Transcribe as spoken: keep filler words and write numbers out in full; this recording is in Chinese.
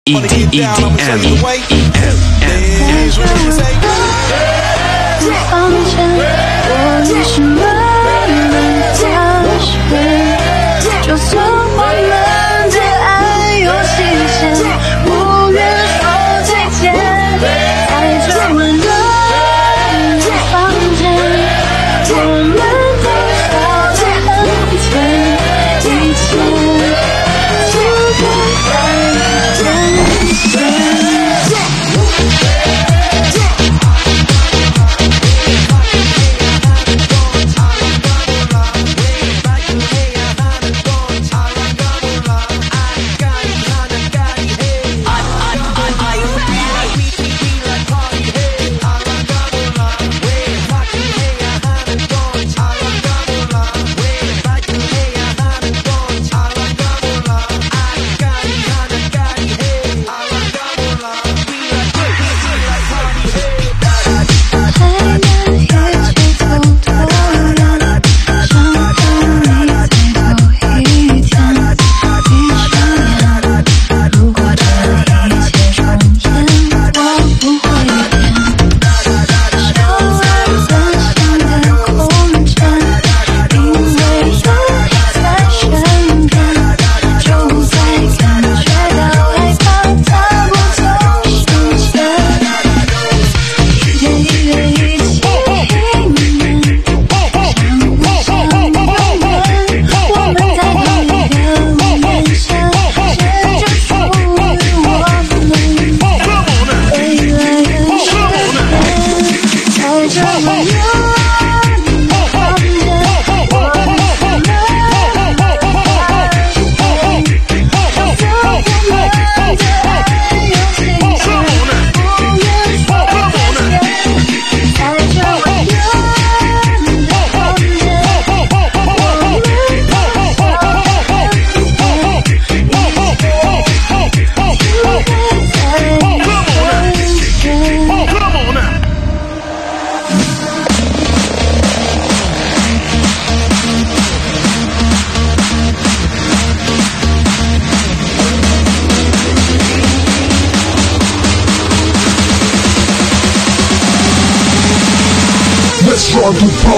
E D E D M E M M。 房间，我也是慢慢发现，就算我们的爱有期限，不愿说再见，在这温暖的房间，我们都笑得很甜，一切就在眼前。 Let's run to